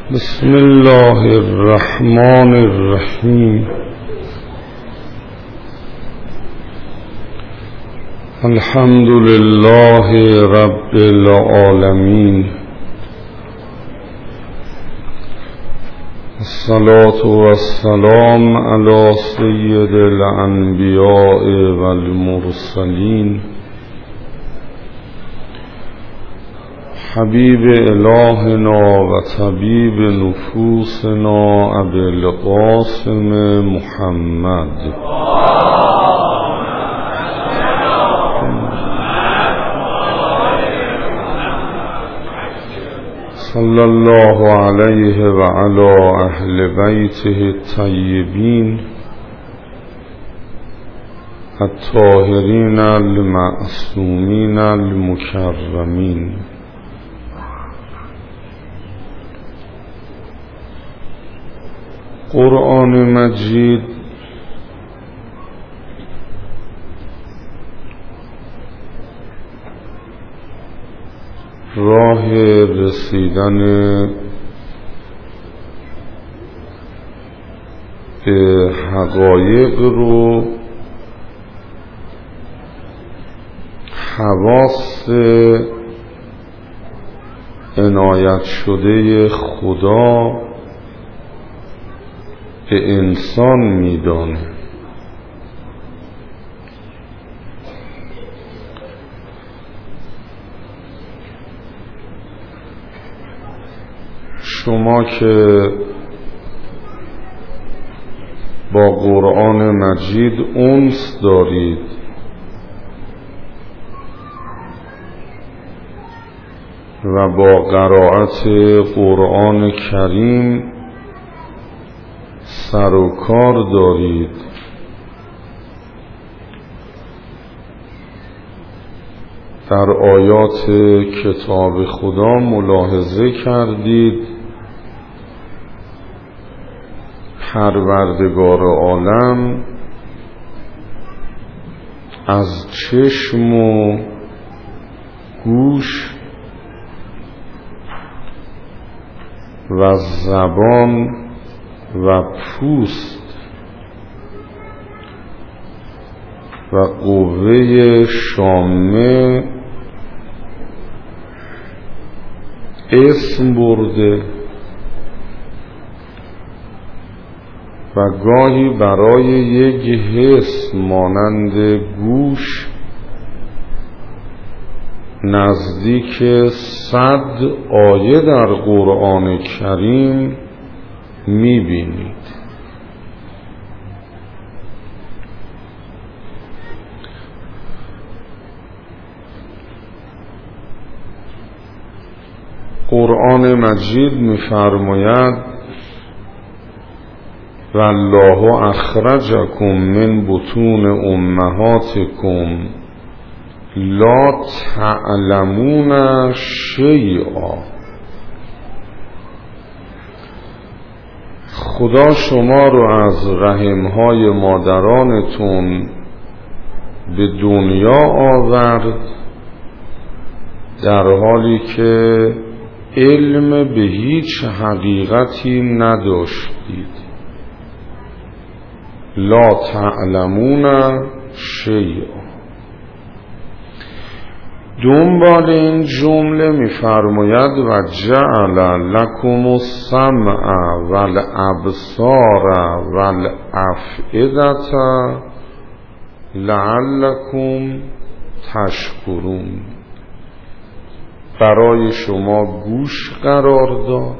بسم الله الرحمن الرحیم. الحمد لله رب العالمین. الصلاة والسلام على سید الانبیاء والمرسلین حبیب الهنا و طبیب نفوسنا ابی القاسم محمد صلی الله علیه و علی اهل بیته الطیبین الطاهرین المعصومین المکرمین. قرآن مجید راه رسیدن به حقایق رو حواس عنایت شده خدا به انسان میدانه. شما که با قرآن مجید انس دارید و با قرائت قرآن کریم سر و کار دارید، در آیات کتاب خدا ملاحظه کردید پروردگار عالم از چشم و گوش و زبان و پوست و قوه شامه اسم برده و گاهی برای یک حس مانند گوش نزدیک 100 آیه در قرآن کریم میبینید. قرآن مجید میفرماید والله اخرجکم من بطون امهاتکم لا تعلمون شیئا. خدا شما رو از رحمهای مادرانتون به دنیا آورد در حالی که علم به هیچ حقیقتی نداشتید. لا تعلمون شیئا. دنبال این جمله می‌فرماید و جعل لکم السمع والابصار والافئدة لعلکم تشکرون. برای شما گوش قرار داد.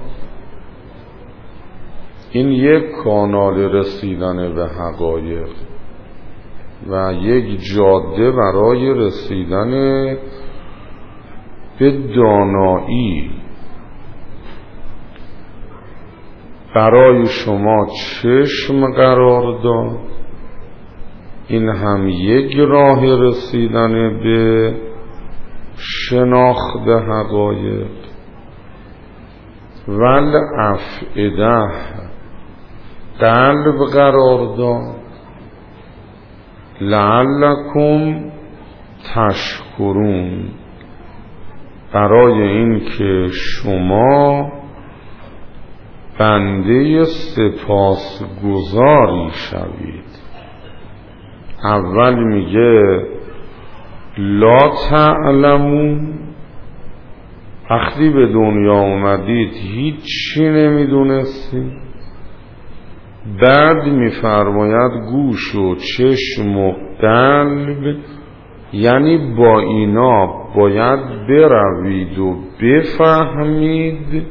این یک کانال رسیدن به حقایق و یک جاده برای رسیدن به دانایی. برای شما چشم قرار داد. این هم یک راه رسیدن به شناخت حقایق. والافئده قلب قرار داد. لعلکم تشکرون، برای این که شما بنده سپاسگزاری شوید. اول میگه لا تعلمون، وقتی به دنیا اومدید هیچی نمیدونستید. بعد میفرماید گوش و چشم و قلب، یعنی با اینا باید بروید و بفهمید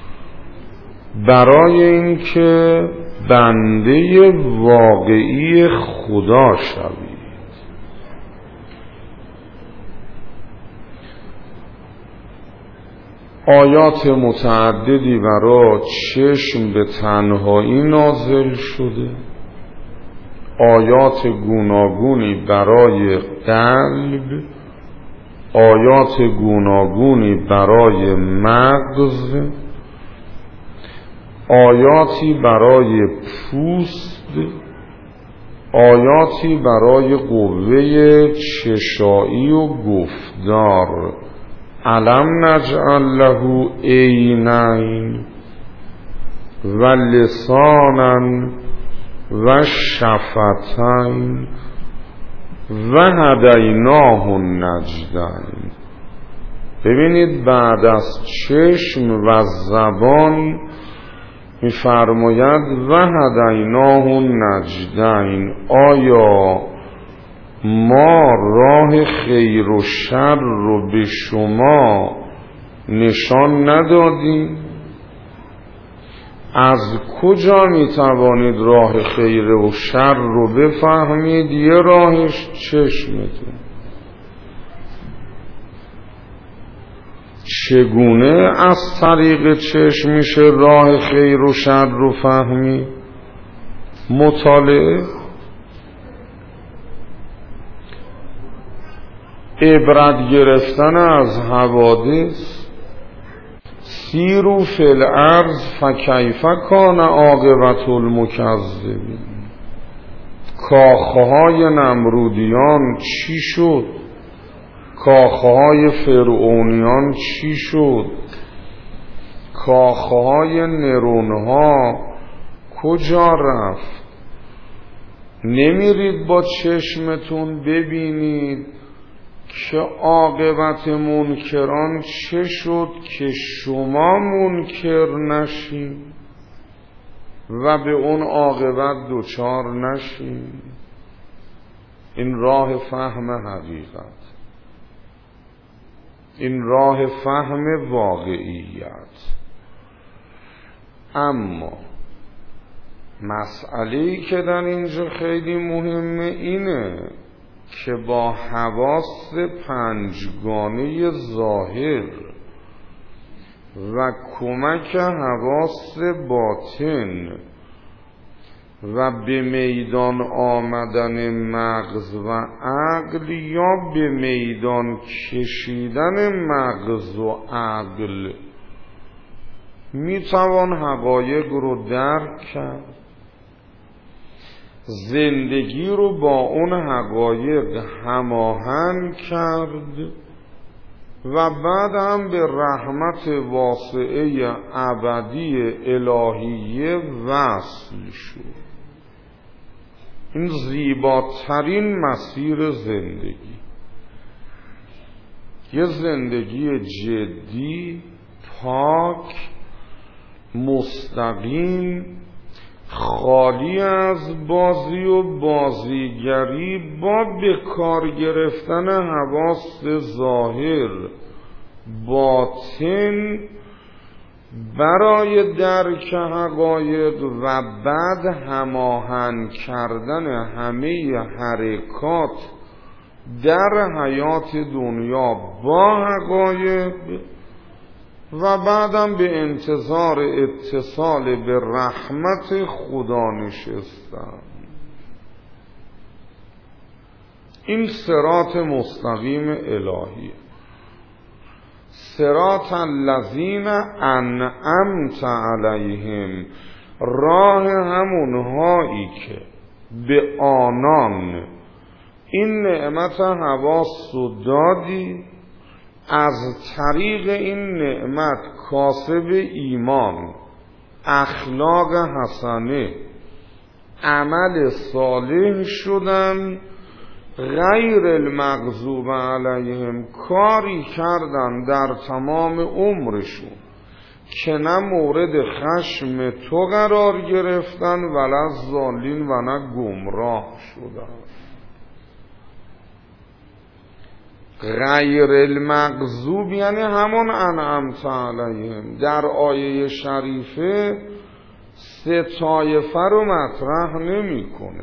برای اینکه بنده واقعی خدا شوید. آیات متعددی برای چشم به تنهایی نازل شده، آیات گوناگونی برای قلب، آیات گوناگونی برای مغز، آیاتی برای پوست، آیاتی برای قوه چشایی و گفتار. علم نجعل له عینین و لسانا و شفتین و هدیناه النجدین. ببینید بعد از چشم و زبان می‌فرماید و هدیناه النجدین. آیا ما راه خیر و شر رو به شما نشان ندادیم؟ از کجا میتوانید راه خیر و شر رو بفهمید؟ یه راهش چشمتون. چگونه از طریق چشم میشه راه خیر و شر رو فهمید؟ مطالعه، عبرت گرفتن از حوادث. سیروا فی الارض فکیف کان عاقبة المکذبین. کاخهای نمرودیان چی شد؟ کاخهای فرعونیان چی شد؟ کاخهای نرونها کجا رفت؟ نمیرید با چشمتون ببینید که عاقبت منکران چه شد که شما منکر نشین و به اون عاقبت دچار نشین؟ این راه فهم حقیقت، این راه فهم واقعیت. اما مسئله‌ای که در اینجا خیلی مهمه اینه که با حواس پنجگانه ظاهر و کمک حواس باطن و به میدان آمدن مغز و عقل یا به میدان کشیدن مغز و عقل میتوان حقایق رو درک کرد، زندگی رو با اون حقایق هماهنگ کرد و بعد هم به رحمت واسعه ابدی الهیه وصل شد. این زیباترین مسیر زندگی، یه زندگی جدی، پاک، مستقیم، خالی از بازی و بازیگری، با به کار گرفتن حواس ظاهر باطن برای درک حقایق و بعد هماهنگ کردن همه حرکات در حیات دنیا با حقایق و بعدم به انتظار اتصال به رحمت خدا نشستن. این صراط مستقیم الهی، صراط الذین انعمت علیهم، راه همونهایی که به آنان این نعمت حواس رو دادی، از طریق این نعمت کاسب ایمان، اخلاق حسنه، عمل صالح شدن، غیر المغضوب علیهم کاری کردن در تمام عمرشون که نه مورد خشم تو قرار گرفتن ولا ضالین و نه گمراه شدن. غیر المغضوب یعنی همون انعمت علیهم. در آیه شریفه سه طایفه رو مطرح نمی کنه،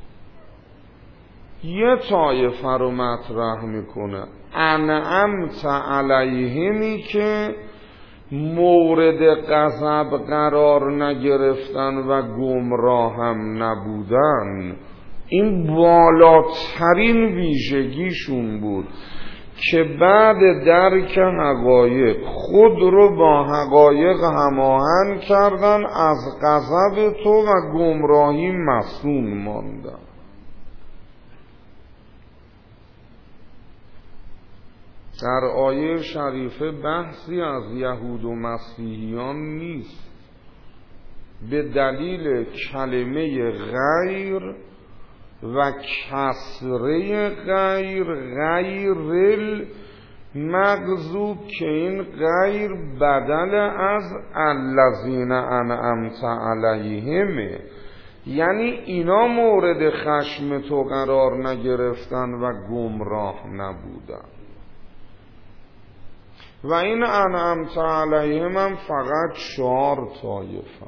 یه طایفه رو مطرح میکنه، انعمت علیهمی که مورد غضب قرار نگرفتن و گمراه هم نبودن. این بالاترین ویژگیشون بود که بعد درک حقایق خود رو با حقایق هماهنگ کردن، از غضب تو و گمراهی مصون ماندن. در آیه شریفه بحثی از یهود و مسیحیان نیست، به دلیل کلمه غیر و کسره غیر المغضوب که این غیر بدل از الذین انعمت علیهم، یعنی اینا مورد خشم تو قرار نگرفتن و گمراه نبودن. و این انعمت علیهم هم فقط 4 طایفه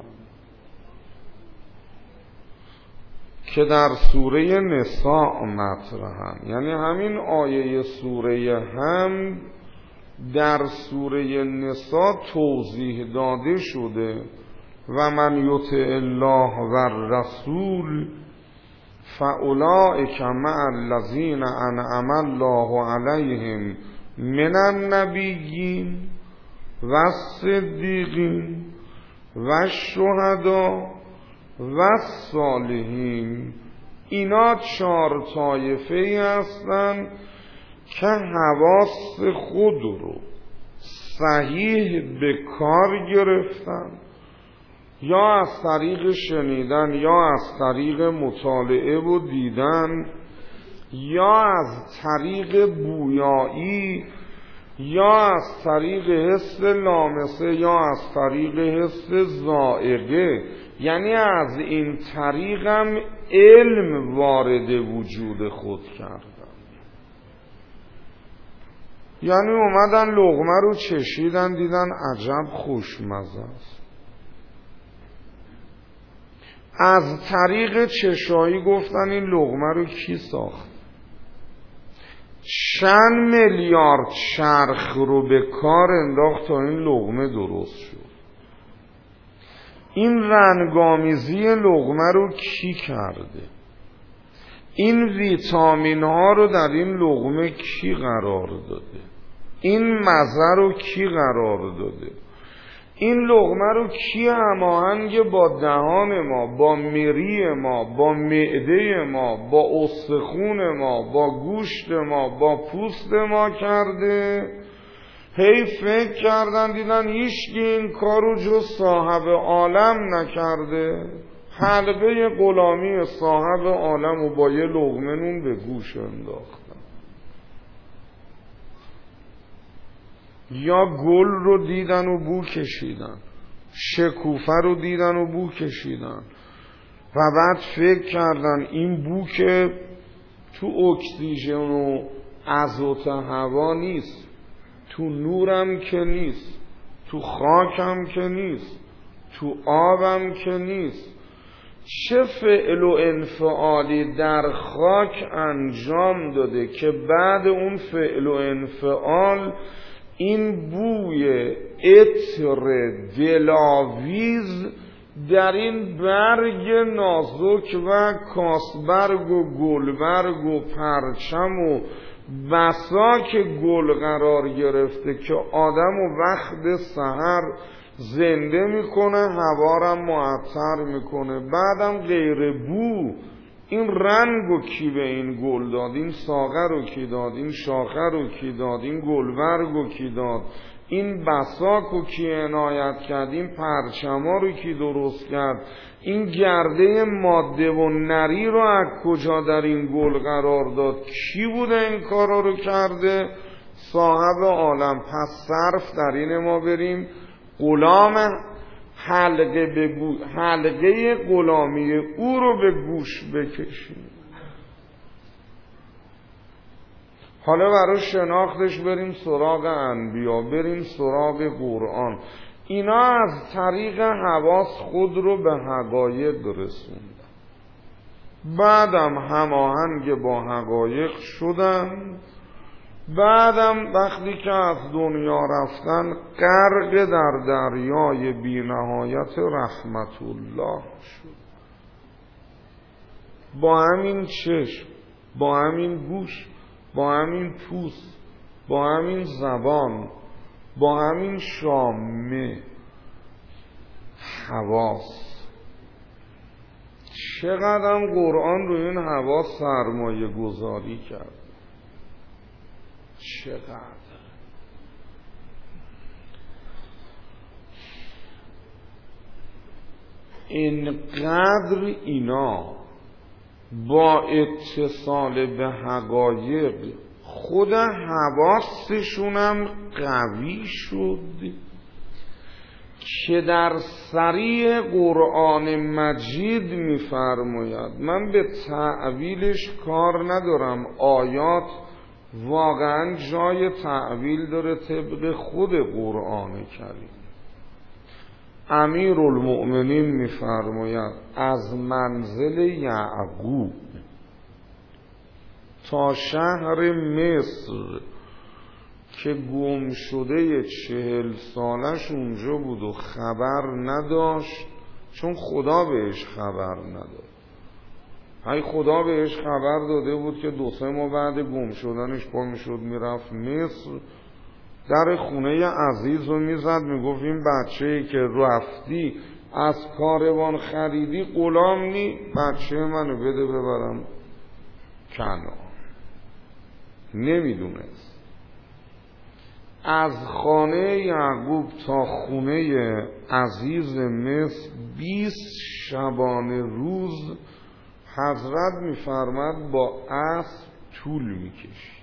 که در سوره نساء مطرحن. یعنی همین آیه سوره هم در سوره نساء توضیح داده شده و من یطع الله و الرسول فاولئک مع الذین انعم الله علیهم من النبیین و الصدیقین و الشهداء و الصالحین. اینا 4 طایفه هستن که حواس خود رو صحیح به کار گرفتن، یا از طریق شنیدن یا از طریق مطالعه و دیدن یا از طریق بویایی یا از طریق حس لامسه یا از طریق حس ذائقه، یعنی از این طریق هم علم وارد وجود خود کردن. یعنی اومدن لقمه رو چشیدن دیدن عجب خوشمزه است، از طریق چشایی گفتن این لقمه رو کی ساخت، چند میلیارد چرخ رو به کار انداخت تا این لقمه درست شد، این رنگامیزی لقمه رو کی کرده، این ویتامین ها رو در این لقمه کی قرار داده، این مزه رو کی قرار داده، این لقمه رو کی هماهنگ با دهان ما، با مری ما، با معده ما، با استخون ما، با گوشت ما، با پوست ما کرده. هی فکر کردن دیدن هیچکی این کارو جز صاحب عالم نکرده، حلقه غلامی صاحب عالم و با یه لقمه نون به گوش انداختن. یا گل رو دیدن و بو کشیدن، شکوفه رو دیدن و بو کشیدن و بعد فکر کردن این بو که تو اکسیژن و ازوت هوا نیست، تو نورم که نیست، تو خاکم که نیست، تو آبم که نیست، چه فعل و انفعالی در خاک انجام داده که بعد اون فعل و انفعال این بوی عطر دلاویز در این برگ نازک و کاسبرگ و گلبرگ و پرچم و بساک گل قرار گرفته که آدم و وقت سحر زنده میکنه، هوارم معطر میکنه، بعدم غیر بو. این رنگو کی به این گل داد، این ساغه رو کی داد، این شاخه رو کی داد، این گلبرگو کی داد، این بساکو کی عنایت کرد، این پرچما رو کی درست کرد، این گرده ماده و نری رو از کجا در این گل قرار داد، کی بوده این کارا رو کرده؟ صاحب عالم. پس صرف در این ما بریم غلام حلقه غلامی او رو به گوش بکشیم. حالا برای شناختش بریم سراغ انبیا، بریم سراغ قرآن. اینا از طریق حواس خود رو به حقایق رسوندن، بعدم هماهنگ با حقایق شدن، بعدم وقتی که از دنیا رفتن غرق در دریای بی نهایت رحمت الله شد. با همین چشم، با همین گوش، با همین پوست، با همین زبان، با همین شامه، حواس. چقدر قرآن روی این حواس سرمایه گذاری کرد، چقدر. اینقدر اینا با اتصال به حقایق خود حواسشونم قوی شد که در صریح قرآن مجید می‌فرماید، من به تعویلش کار ندارم، آیات واقعا جای تعویل داره طبق خود قرآن کریم. امیرالمؤمنین می‌فرماید از منزل یعقوب تا شهر مصر که گم شده 40 سالش اونجا بود و خبر نداشت، چون خدا بهش خبر نداد. های خدا بهش خبر داده بود که 2-3 ماه بعد گم شدنش پا میشد میرفت مصر، در خونه عزیز رو میزد، میگفت این بچه‌ای که رفتی از کاروان خریدی غلام نی، بچه منو بده ببرم کنعان. نمیدونست. از خانه یعقوب تا خونه عزیز مصر 20 شبانه روز حضرت میفرماد با اسب طول میکشید.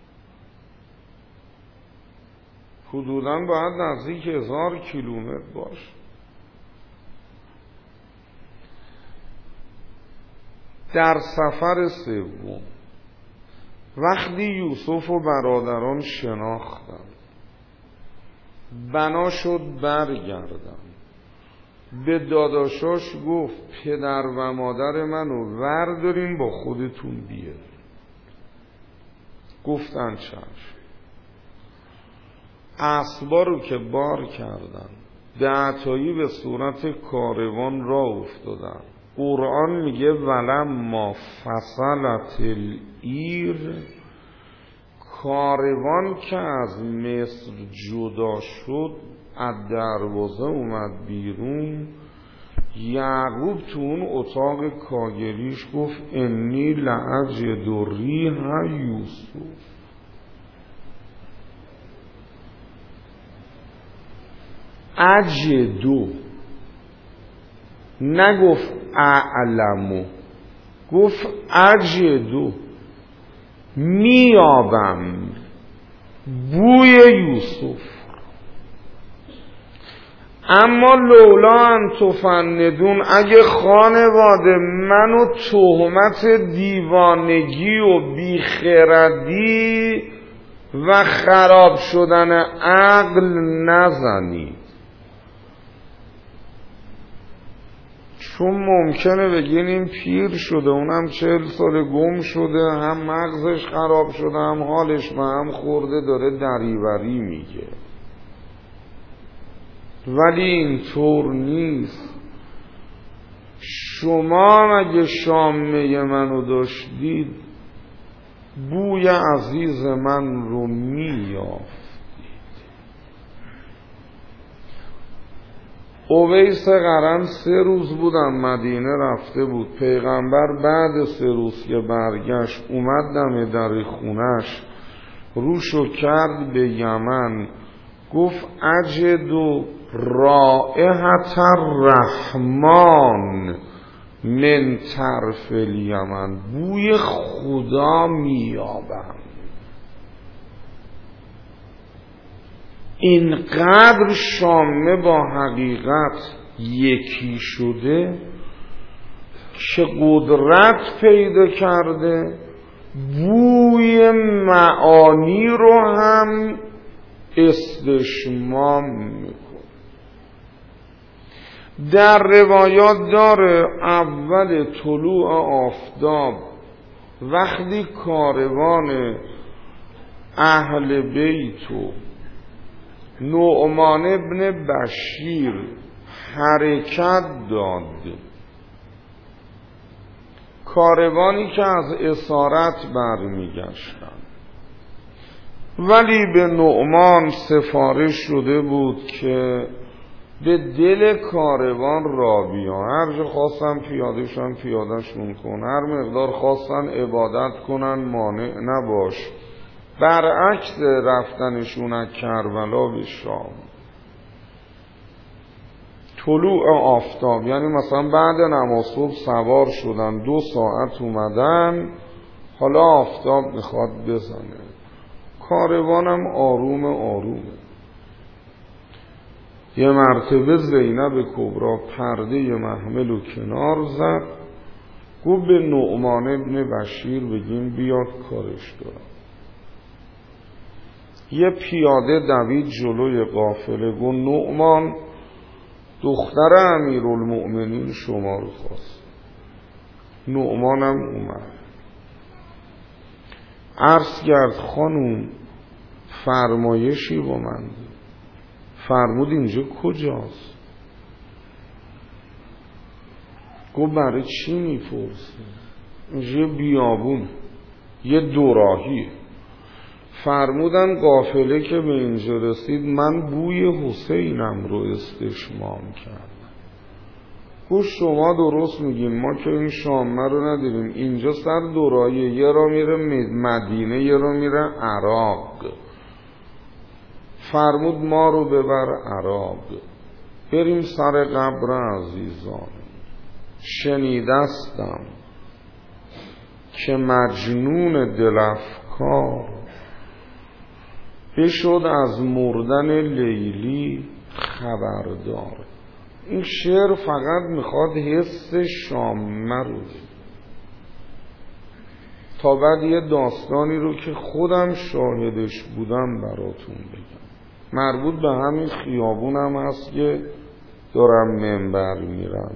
حدوداً باید نزدیک 1000 کیلومتر باشه. در سفر سوم وقتی یوسف و برادران شناختن، بنا شد برگردن، به داداشاش گفت پدر و مادر منو وردارین با خودتون بیارین. گفتن چشم. اسبا رو که بار کردن، دعتایی به صورت کاروان را افتادن. قرآن میگه ولما فصلت العیر، کاروان که از مصر جدا شد از دروازه اومد بیرون، یعقوب تو اون اتاق کاگریش گفت انی لأجد ریح یوسف. اجدو، نگفت اعلمو، گفت اجدو، میابم بوی یوسف. اما لولا ان تفندون، اگه خانواده منو تهمت دیوانگی و بیخردی و خراب شدن عقل نزنید، چون ممکنه بگین این پیر شده، اونم 40 سال گم شده، هم مغزش خراب شده، هم حالش به هم خورده، داره دریوری میگه. ولی این طور نیست. شما مگه شامه منو داشتید، بوی عزیز من رو میافتید. اویس قرن 3 روز بودن مدینه رفته بود. پیغمبر بعد 3 روز که برگشت اومد دم در خونش، روشو کرد به یمن، گفت اجد رائحة الرحمن من طرف الیمن، بوی خدا میابم. اینقدر شامه با حقیقت یکی شده که قدرت پیدا کرده بوی معانی رو هم استشمام میکنه. در روایات داره اول طلوع آفتاب وقتی کاروان اهل بیت و نعمان ابن بشیر حرکت داد، کاروانی که از اسارت برمیگشتن، ولی به نعمان سفارش شده بود که به دل کاروان را بیا، هر جا خواستن پیادهشان پیادهشون کن، هر مقدار خواستن عبادت کنن مانع نباش، برعکس رفتنشون از کربلا به شام. طلوع آفتاب یعنی مثلا بعد نماز صبح سوار شدن 2 ساعت اومدن، حالا آفتاب میخواد بزنه، کاروانم آروم آرومه. یه مرتبه زینب کبرا پرده محمل و کنار زد، گفت به نعمان ابن بشیر بگیم بیاد کارش دارم. یه پیاده دوید جلوی قافله، گفت نعمان دختر امیرالمؤمنین شما رو خواست. نعمانم اومد، عرض کرد خانوم فرمایشی با من دید. فرمود اینجا کجاست؟ گفت برای چی میپرسی؟ اینجا بیابون، یه دوراهیه. فرمودن قافله که به اینجا رسید من بوی حسینم رو استشمام کردم. گفت شما درست میگیم، ما که این شامه رو نداریم، اینجا سر دوراهیه، یه را میره مدینه یه را میره عراق. فرمود ما رو ببر عراق، بریم سر قبر عزیزان. شنیدستم که مجنون دلفکار بشد از مردن لیلی خبردار. این شعر فقط میخواد حس شامه رو، تا بعد یه داستانی رو که خودم شاهدش بودم براتون بگم. مربوط به همین خیابون هم هست که دارم منبر میرم.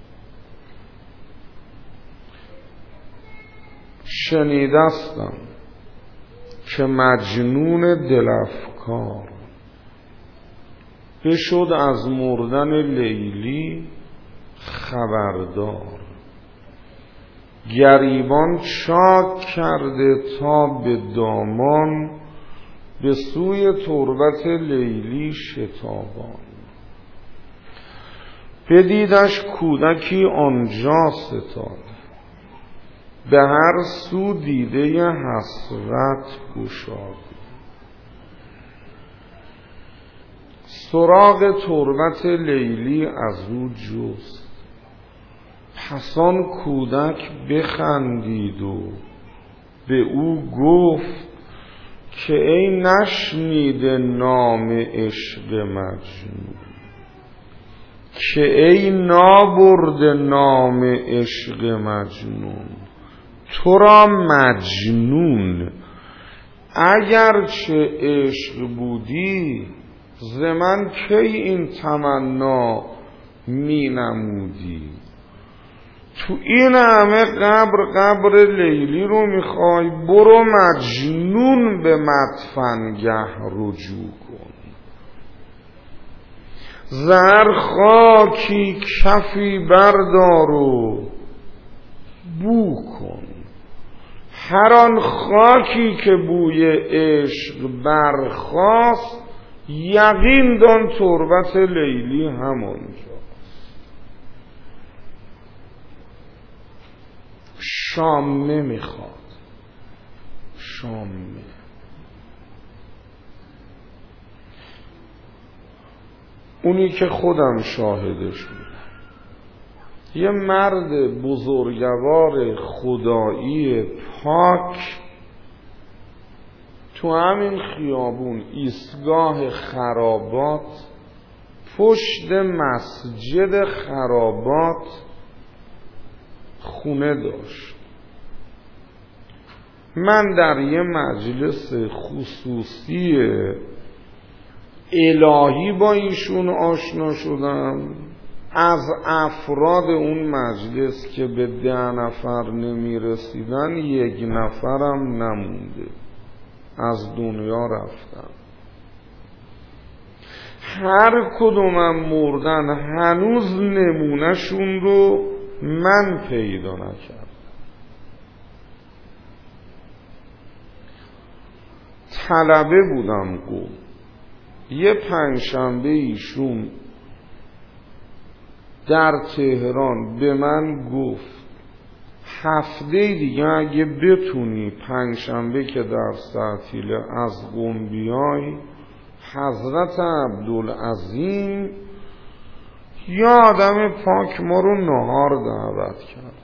شنیدستم که مجنون دلفکار بشد از مردن لیلی خبردار. گریبان چاک کرده تا به دامان، به سوی تربت لیلی شتابان. بدیدش کودکی آنجا ستاد، به هر سو دیده حسرت گشاد. سراغ تربت لیلی از او جست، پسان کودک بخندید و به او گفت که ای نشنیده نام عشق مجنون، که ای نابرده نام عشق مجنون. تو را مجنون اگرچه عشق بودی، ز من کی این تمنا می نمودی. تو این همه قبر لیلی رو میخوای، برو مجنون به مدفنگه رجوع کن. زهر خاکی کفی بردار و بو کن. هر آن خاکی که بوی عشق برخاست، یقین دان تربت لیلی همونجا. شامه میخواد، شامه. اونی که خودم شاهدش بودم، یه مرد بزرگوار خدایی پاک تو همین خیابون ایستگاه خرابات پشت مسجد خرابات خونه داشت. من در یه مجلس خصوصی الهی با ایشون آشنا شدم. از افراد اون مجلس که به 10 نفر نمی رسیدن 1 نفرم نمونده، از دنیا رفتن. هر کدومم مردن، هنوز نمونهشون رو من پیدا نکردم. طلبه بودم قوم. یه پنجشنبه ایشون در تهران به من گفت هفته دیگه اگه بتونی پنجشنبه که در تعطیله از قم بیای، حضرت عبدالعظیم یا آدم پاک ما رو نهار دعوت کرد.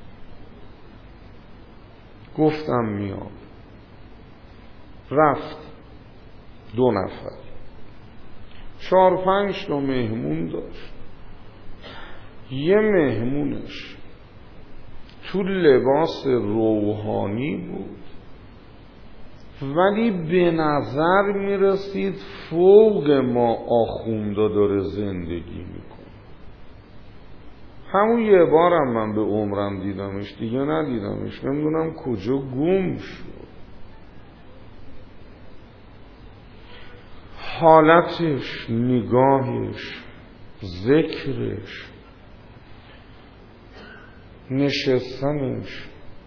گفتم میام. رفت 2 نفر، 4-5 تا مهمون داشت. یه مهمونش تو لباس روحانی بود ولی به نظر میرسید فوق ما آخوندا داره زندگی میکنه. همون یه بارم من به عمرم دیدمش، دیگه ندیدمش. نمیدونم کجا گم شد. حالتش، نگاهش، ذکرش، نشستنش،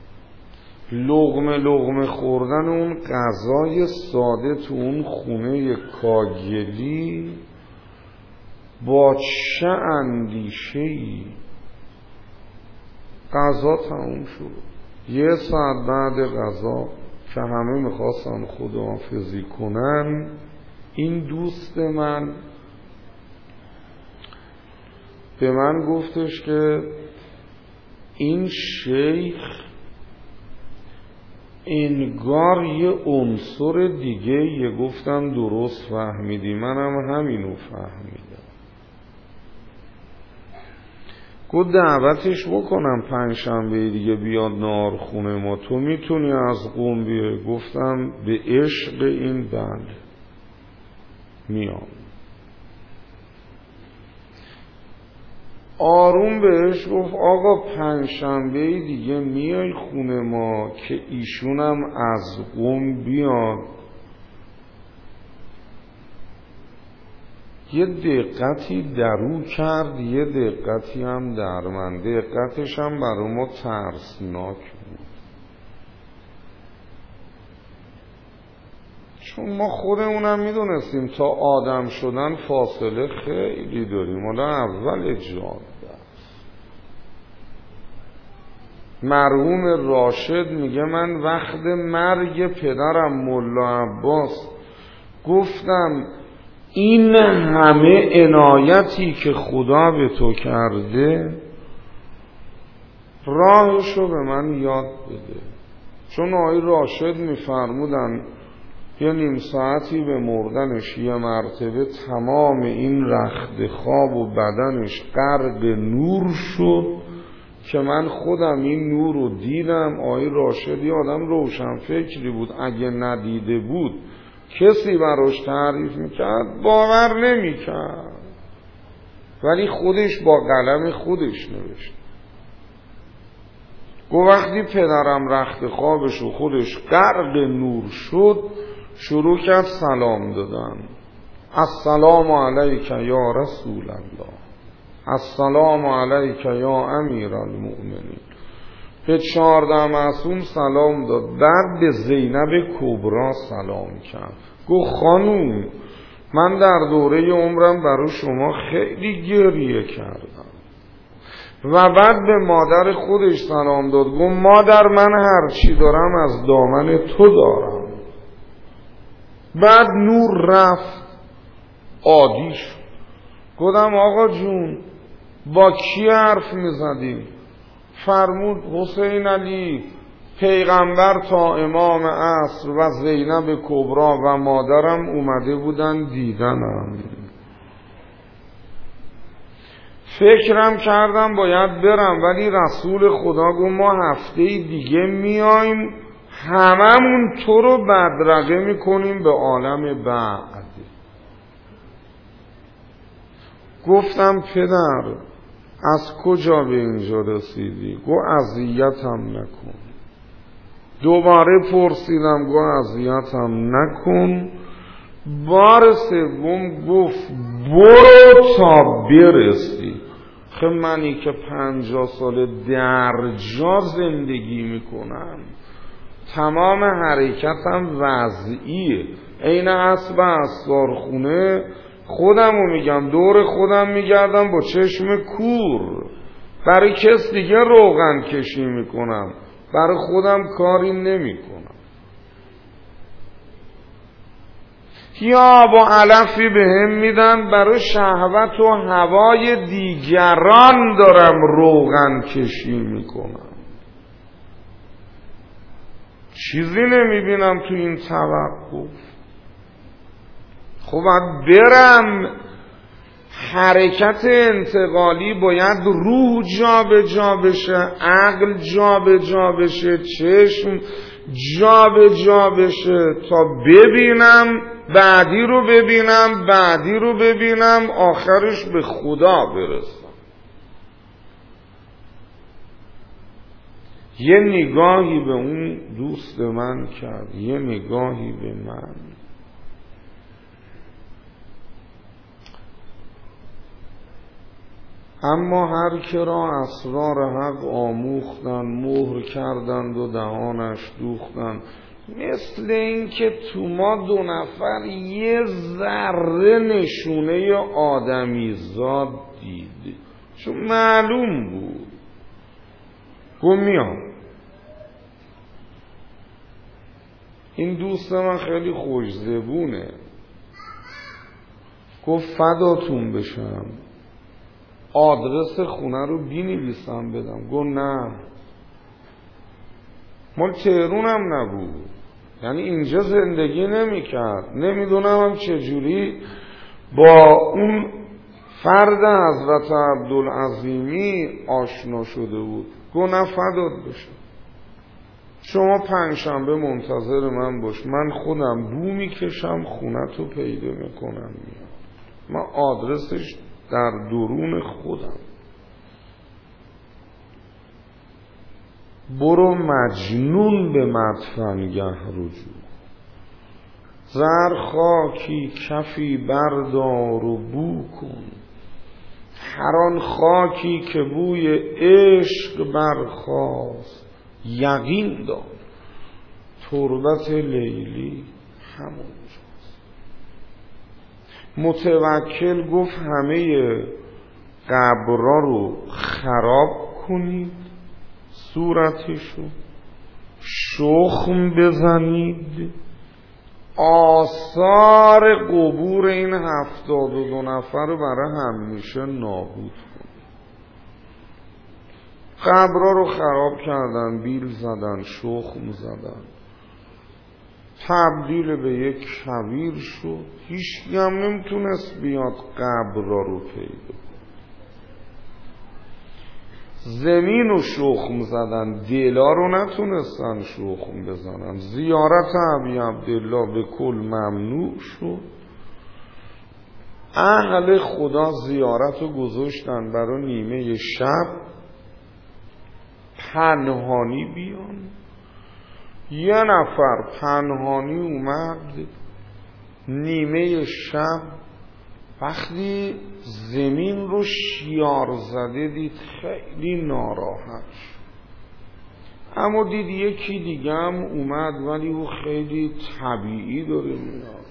لقمه خوردن اون غذای ساده تو اون خونه کاگلی با چه اندیشه‌ای. غذا تموم شد. 1 ساعت بعد غذا که همه میخواستن خداحافظی کنن، این دوست من به من گفتش که این شیخ انگار یه عنصر دیگه یه. گفتم درست فهمیدی، منم همینو فهمیدم. گفت دعوتش بکنم پنجشنبه دیگه بیاد نهار خونه ما، تو میتونی از قم بیای؟ گفتم به عشق این بند میام. آروم بهش گفت آقا پنجشنبه دیگه میای خونه ما که ایشونم از قم بیاد. یه دقتی درو کرد، یه دقتی هم در من. دقتش هم برای ما ترسناک بود، چون ما خودمونم میدونستیم تا آدم شدن فاصله خیلی داریم. حالا اول جاده است. مرحوم راشد میگه من وقت مرگ پدرم ملا عباس گفتم این همه عنایتی که خدا به تو کرده راهشو به من یاد بده. چون آقای راشد میفرمودن یه 1/2 ساعتی به مردنش یه مرتبه تمام این رخت خواب و بدنش غرق نور شد که من خودم این نور رو دیدم. آقای راشد یه آدم روشن فکری بود، اگه ندیده بود کسی براش تعریف میکرد باور نمیکرد، ولی خودش با قلم خودش نوشت. گفت وقتی پدرم رخت خوابش و خودش غرق نور شد شروع کرد سلام دادن. السلام علیک یا رسول الله، السلام علیک یا امیر المؤمنین. به 14 معصوم سلام داد. بعد به زینب کبرا سلام کرد. گفت خانوم من در دوره عمرم برای شما خیلی گریه کردم. و بعد به مادر خودش سلام داد. گفت مادر من هر چی دارم از دامن تو دارم. بعد نور رفت، عادی شد. گفتم آقا جون با کی حرف میزدیم؟ فرمود حسین علی پیغمبر تا امام عصر و زینب کبرا و مادرم اومده بودن دیدنم. فکرم کردم باید برم، ولی رسول خدا گفت ما هفته دیگه میایم هممون تو رو بدرقه میکنیم به عالم بعد. گفتم پدر از کجا به اینجا رسیدی؟ گفت اذیتم نکن. دوباره پرسیدم، گفت اذیتم نکن. بار سوم گفت برو تا برسی. خب منی که 50 سال در جا زندگی میکنم، تمام حرکتم وضعیه، عین اسب استارخونه، خودمو میگم دور خودم میگردم با چشم کور، برای کس دیگه روغن کشی میکنم، برای خودم کاری نمیکنم. یا با علفی به هم میدن، برای شهوت و هوای دیگران دارم روغن کشی میکنم. چیزی نمیبینم تو این توقف. خب برم، حرکت انتقالی باید روح جا به جا بشه، عقل جا به جا بشه، چشم جا به جا بشه تا ببینم، بعدی رو ببینم، بعدی رو ببینم، آخرش به خدا برسم. یه نگاهی به اون دوست من کرد، یه نگاهی به من. اما هر که را اسرار حق آموختن، مهر کردند و دهانش دوختند. مثل این که تو ما 2 نفر یه ذره نشونه آدمیزاد دید، چون معلوم بود. گفت میام. این دوست من خیلی خوش زبونه. گفت فداتون بشم، آدرس خونه رو بنویسم بدم. گفت نه، مال تهرونم نبود، یعنی اینجا زندگی نمی‌کرد، نمیدونم هم چجوری با اون فرد حضرت عبدالعظیمی آشنا شده بود. گفت نه فدات بشم، شما 5 شنبه منتظر من باش، من خودم بو میکشم خونتو پیدا میکنم میام. من آدرسش در درون خودم. برو مجنون به مدفنگه رجوع، زر خاکی کفی بردار و بو کن، هر آن خاکی که بوی عشق برخاست یقین دار تربت لیلی همونجاست. متوکل گفت همه قبرها رو خراب کنید، صورتشو شخم بزنید، آثار قبور این 72 نفر رو برای همیشه نابود کنید. قبرها رو خراب کردن، بیل زدن، شخم زدن، تبدیل به یک کویر شد. هیچ هم نمیتونست بیاد قبرها رو پیدا کنه. زمین رو شخم زدن، دلا رو نتونستن شخم بزنن. زیارت ابی عبدالله به کل ممنوع شد. اهل خدا زیارت رو گذاشتن برای نیمه شب، پنهانی بیان. یه نفر پنهانی اومد نیمه شب، وقتی زمین رو شیار زده دید خیلی ناراحت شد. اما دید یکی دیگه هم اومد، ولی او خیلی طبیعی داره میاد.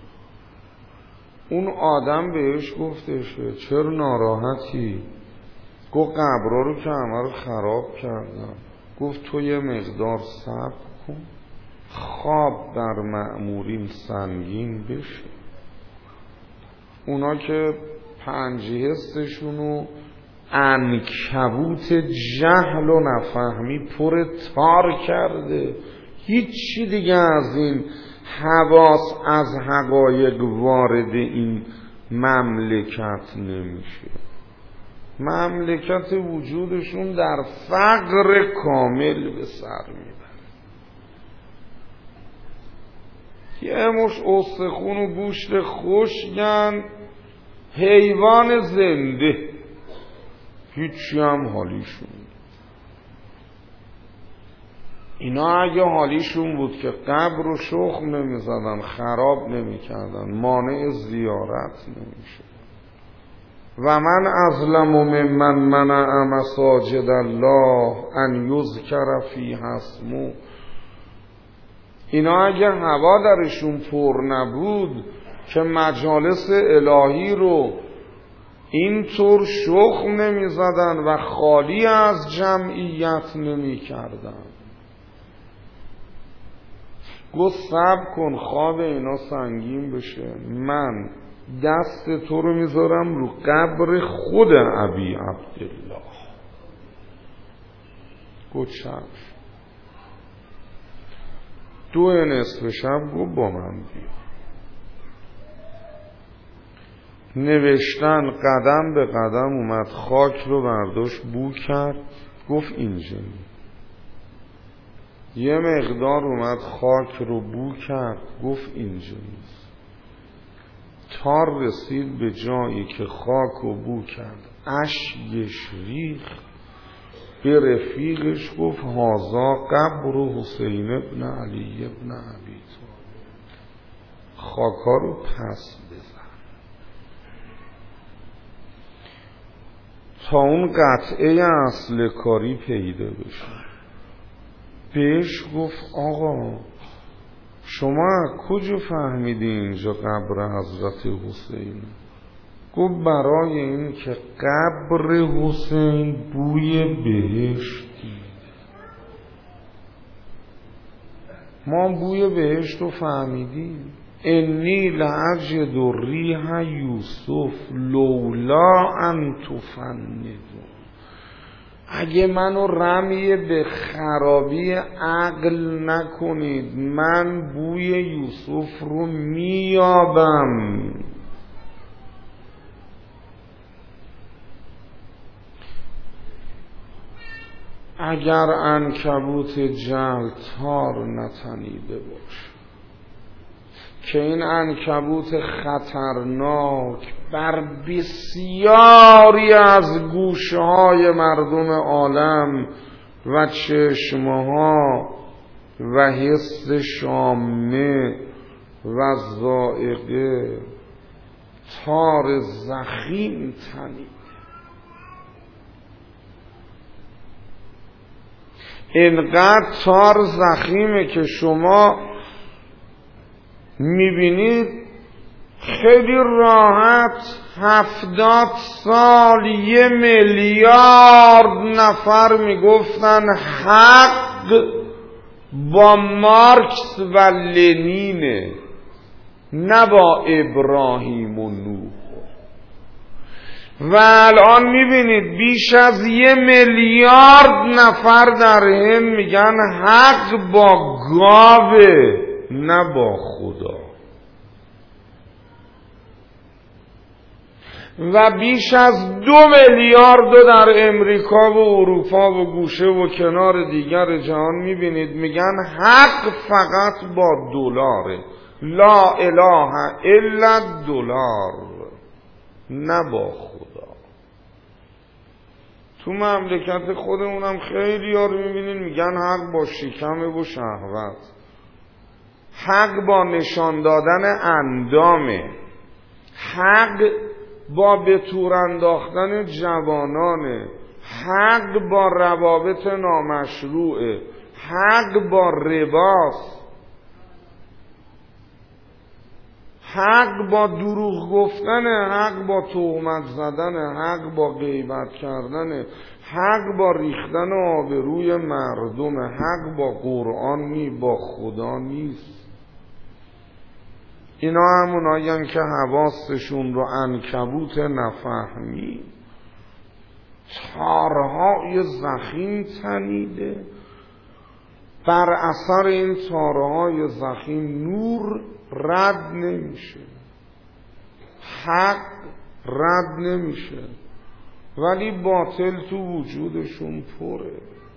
اون آدم بهش گفتش چرا ناراحتی؟ گفت قبرها رو که همه رو خراب کردم. گفت تو یه مقدار صبر کن، خواب در مأمورین سنگین بشه. اونا که 5 حسشونو عنکبوت جهل و نفهمی پر تار کرده. هیچی دیگه از این حواس از حقایق وارد این مملکت نمیشه. مملکت وجودشون در فقر کامل به سر میبره. یه مش استخون و گوشت خشکن، حیوان زنده، هیچی هم حالیشون. اینا اگه حالیشون بود که قبر رو شخم نمیزدن، خراب نمیکردن، مانع زیارت نمیشه. و من اظلم ممن منع مساجد الله ان یذکر فیها اسمه. اینا اگه هوا درشون پر نبود که مجالس الهی رو اینطور شخم نمی زدن و خالی از جمعیت نمی کردن. گفت صبر کن خواب اینا سنگین بشه، من دست تو رو میذارم رو قبر خود ابی عبدالله. گفت چشم. 2 نصف شب گفت با من بیا. نوشتن قدم به قدم اومد، خاک رو برداشت بو کرد، گفت اینجایی. یه مقدار اومد خاک رو بو کرد، گفت اینجایی. تا رسید به جایی که خاک رو بو کرد، اشکش ریخت، به رفیقش گفت هذا قبر حسین ابن علی ابن ابی طالب. خاکا رو پس بزن تا اون قطعه اصل کاری پیدا بشه. بهش گفت آقا شما کجا فهمیدی اینجا قبر حضرت حسین؟ گفت برای این که قبر حسین بوی بهشت دیده. ما بوی بهشت رو فهمیدیم. انی لاجد ریح یوسف لولا ان تفندون. اگه منو رمی به خرابی عقل نکنید، من بوی یوسف رو میابم. اگر عنکبوت جهل تار نتنیده باشه، که این عنکبوت خطرناک بر بسیاری از گوشهای مردم عالم و چشمها و حس شامه و ذائقه تار زخیم تنید. اینقدر تار زخیمه که شما میبینید خیلی راحت 70 سال 1 میلیارد نفر میگفتن حق با مارکس و لنینه، نه با ابراهیم و نوح. و الان میبینید بیش از 1 میلیارد نفر در هند میگن حق با گاوه نه با خدا. و بیش از 2 میلیارد در امریکا و اروپا و گوشه و کنار دیگر جهان میبینید میگن حق فقط با دلاره، لا اله الا دلار، نه با خدا. تو مملکت خودمونم خیلی ها رو میبینید میگن حق با شکمه و شهوت، حق با نشان دادن اندامه، حق با به تور انداختن جوانانه، حق با روابط نامشروعه، حق با رباست، حق با دروغ گفتن، حق با تهمت زدن، حق با غیبت کردن، حق با ریختن آبروی مردم، حق با قرآن نی، با خدا نیست. اینا همونایین که حواسشون رو عنکبوت نفهمی، تارهای ضخیم تنیده، بر اثر این تارهای ضخیم نور رد نمیشه، حق رد نمیشه، ولی باطل تو وجودشون پره.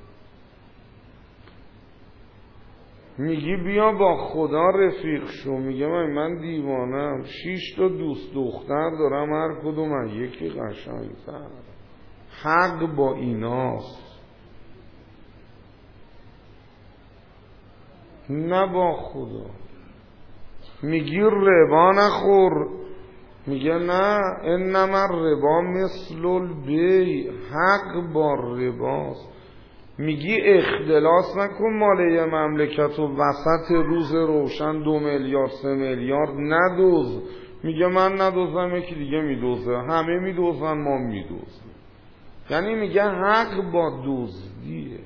میگی بیا با خدا رفیق شو، میگه من دیوانم، 6 تا دوست دختر دارم، هر کدوم از یکی قشنگتر. حق با ایناست، نه با خدا. میگی ربا نخور، میگه نه، انما ربا مثل البیع، حق با رباست. میگی اختلاس نکن مال یه مملکت و وسط روز روشن 2 میلیارد 3 میلیارد ندوز. میگه من ندوزم، یکی دیگه میدوزه، همه میدوزن، ما میدوزیم. یعنی میگه حق با دزدیه.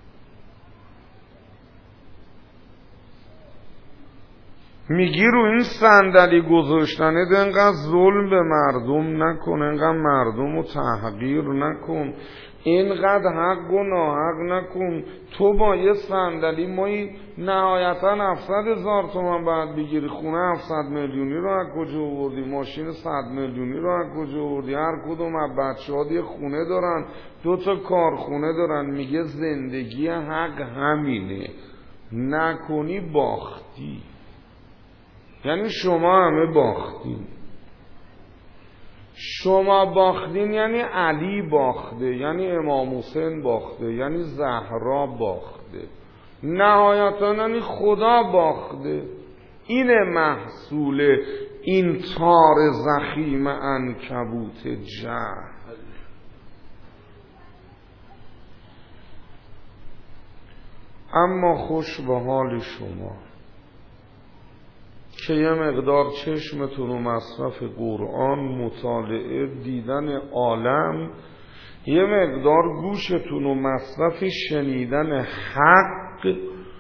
میگی رو این صندلی گذاشتنه انقدر ظلم به مردم نکن، انقدر مردم رو تحقیر نکن، اینقدر حق و ناحق نکن. تو با یه صندلی مایی نهایتا 700,000 تومان باید بگیری، خونه 700 میلیونی رو از کجا آوردی، ماشین 100 میلیونی رو از کجا آوردی، هر کدوم از بچه‌ها یه خونه دارن، 2 تا کارخونه دارن. میگه زندگی حق همینه، نکنی باختی. یعنی شما همه باختین. شما باختین یعنی علی باخته، یعنی امام حسین باخته، یعنی زهرا باخته، نهایتا یعنی خدا باخته. این محصول این تار ضخیم عنکبوت جهل. اما خوش به حال شما که یه مقدار چشمتون رو مصرف قرآن، مطالعه، دیدن عالم، یه مقدار گوشتون رو مصرف شنیدن حق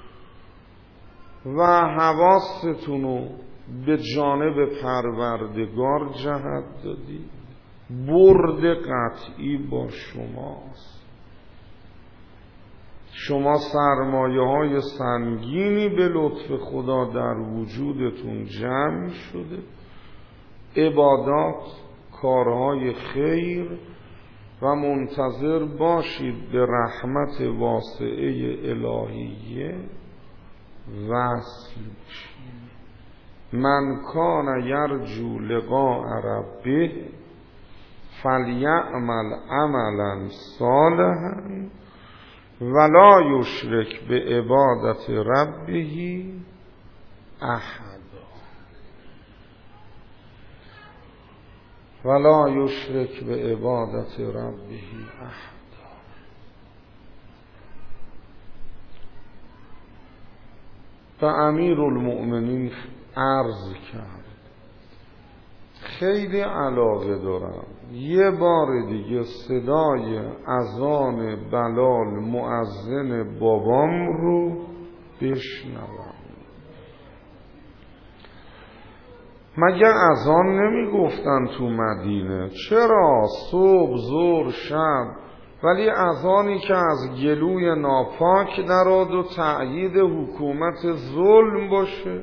و حواستون رو به جانب پروردگار جهت دادید. برد قطعی با شماست. شما سرمایه های سنگینی به لطف خدا در وجودتون جمع شده، عبادات، کارهای خیر، و منتظر باشید به رحمت واسعه الهیه وصل بشید. من کان یرجو لقاء ربه فلیعمل عملا صالحا ولا یشرک به عبادت ربه احدا. ولا یشرک به عبادت ربه احدا. به امیرالمؤمنین عرض کرد خیلی علاقه دارم یه بار دیگه صدای اذان بلال مؤذن بابام رو بشنوم. مگر اذان نمی گفتن تو مدینه؟ چرا صبح ظهر شب؟ ولی اذانی که از گلوی ناپاک درآد و تأیید حکومت ظلم باشه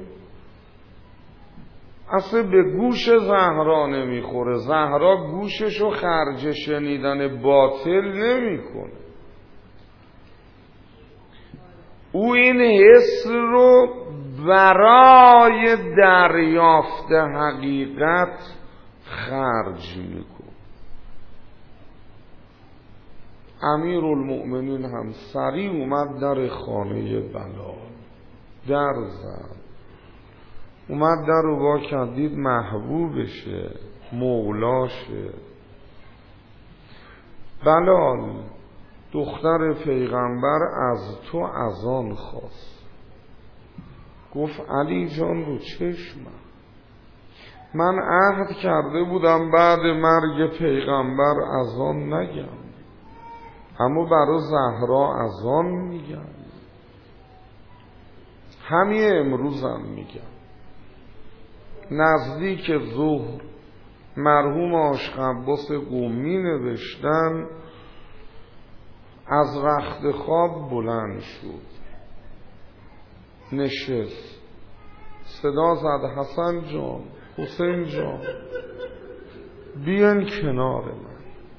اصلا به گوش زهرا نمیخوره. زهرا گوششو خرج شنیدن باطل نمیکنه. او این حس رو برای دریافت حقیقت خرج میکنه. امیرالمؤمنین هم سریع اومد در خانه بلال، در زد، اومد در رو وا کرد، دید محبوبشه، مولاشه. بلال دختر پیغمبر از تو اذان خواست. گفت علی جان رو چشمم، من عهد کرده بودم بعد مرگ پیغمبر اذان نگم، اما برای زهرا اذان میگم، همین امروزم میگم. نزدیک ظهر مرحوم عاشق عباس قمی نوشتن از رخت خواب بلند شد، نشست، صدا زد حسن جان، حسین جان، بیان کنار من.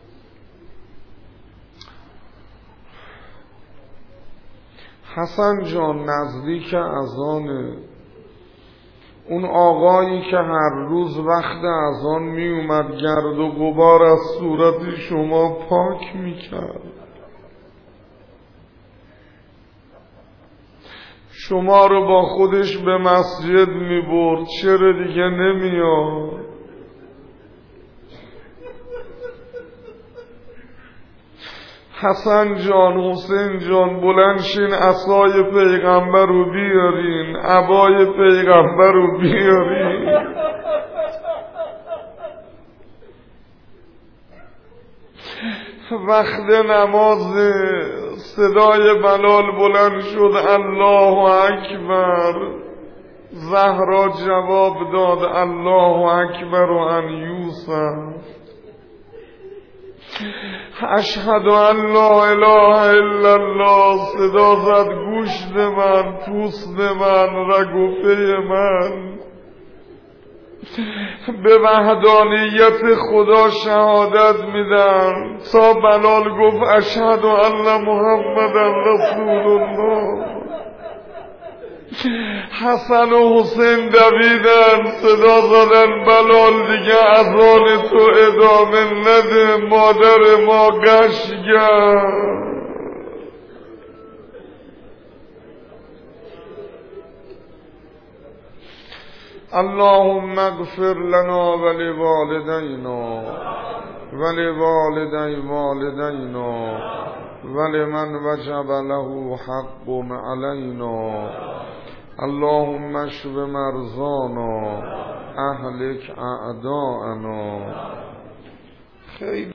حسن جان نزدیک اذان، اون آقایی که هر روز وقت اذان می اومد گرد و غبار از صورت شما پاک می کرد، شما رو با خودش به مسجد می برد، چرا دیگه نمیاد؟ حسن جان، حسین جان، بلند شین، عصای پیغمبر رو بیارین، عبای پیغمبر رو بیارین. وقت نماز، صدای بلال بلند شد، الله اکبر. زهرا جواب داد الله اکبر و ان یوسف. اشهد ان لا اله الا الله. صدا زد گوشت من، پوست من، رگ و پی من به وحدانیت خدا شهادت میدم. تا بلال گفت اشهد ان محمدا رسول الله، حسن و حسین دویدن، صدا زدن بلال دیگه اذان تو ادامه نده، مادر ما غش کرد. اللهم اغفر لنا ولوالدینا ولوالدی والدینا ولمن وجب له حق علینا. اللهم اشف مرضانا اهلک اعداءنا. خیلی